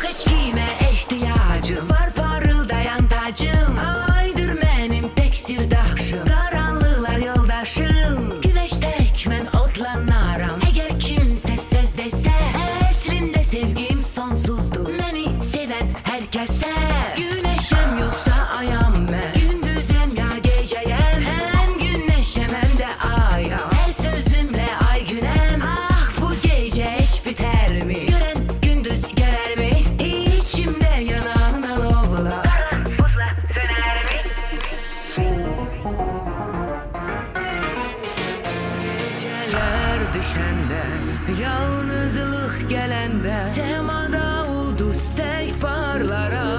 Seçkime ihtiyacım var, parıldayan tacım. Aydır benim tek sirdaşım, karanlıklar yoldaşım. Güneştek men otlanaram, eğer kimse söz dese. Əslində sevgim sonsuzdur, beni seven herkese. Güneşem yoksa ayam ben, gündüzem ya geceyem. Hem güneşem hem de ayam, her sözümle ay günem. Ah bu gece hiç biter mi? Gören gündüz görer mi? İçimde yanan alovlar kara buzla söner mi? Geceler düşende, yalnızlık gelende, semada ulduz tek parlar